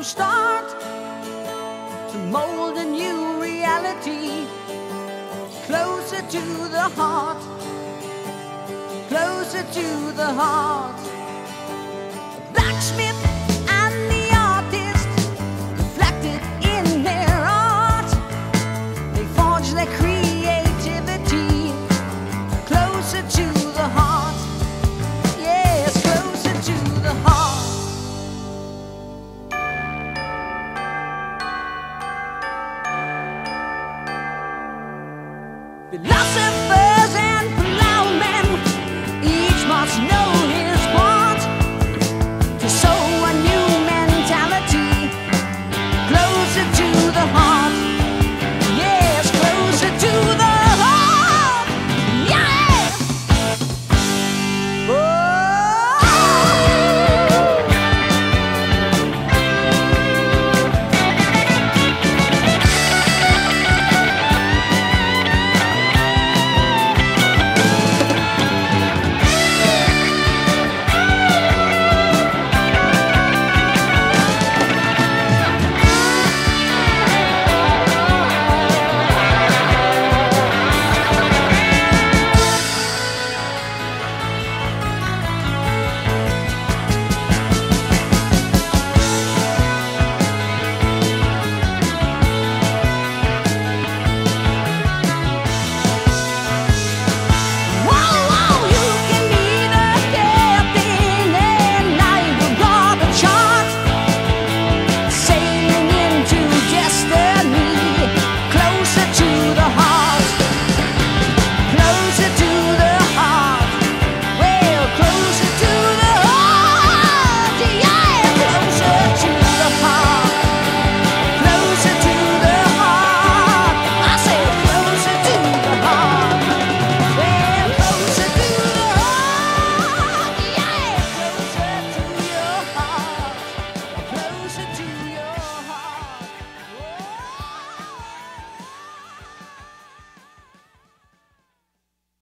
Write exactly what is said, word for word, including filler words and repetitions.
to start to mold a new reality, closer to the heart, closer to the heart. Blacksmith and the artist reflected in their art. They forge their creativity closer to the heart. Yes, closer to the heart. Philosophy